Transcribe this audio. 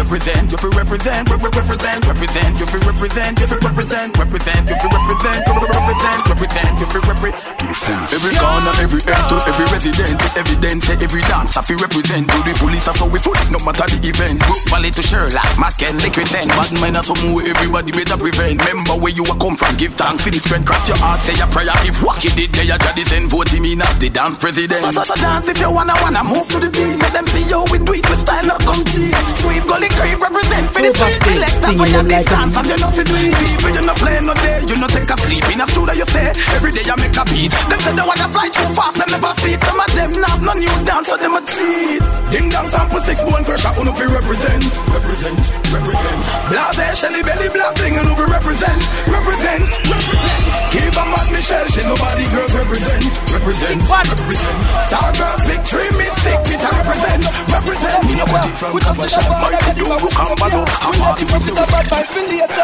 represent, you fi represent, represent, represent, you fi represent, you fi represent, represent, you fi represent, represent, represent, you fi represent. Every corner, every earth to every resident, evidence, every dance I fi represent. To the police, so we full, no matter the event. Valley to Sherlock, Macken, liquid then. Bad men are some way, everybody better prevent. Remember where you a come from, give thanks for the strength. Cross your heart, say a prayer. If what you did, there you just send vote him in as the dance president. So dance if you wanna move to the beat. Let them see you we do it with style, not come cheap. Sweep, gully, creep, represent for the street. Select that for your distance, and you know fi do it. Even you no play no day, you no take a sleep. In a studio you say, every day you make a beat. Them say they wanna fly too fast, them never feed. Some of them now no new dance, so them a cheat. Ding dong, sample 6 bone crusher, who no fi represent. Represent, represent. Blase, Shelly belly, black bling, and who fi represent. Represent, represent. Give a mad Michelle, she nobody girl represent. Represent, represent. Star girl, big tree, mystic, it a represent. Represent. Me a put it from Kabasha, my video, Kambado. I'm party with the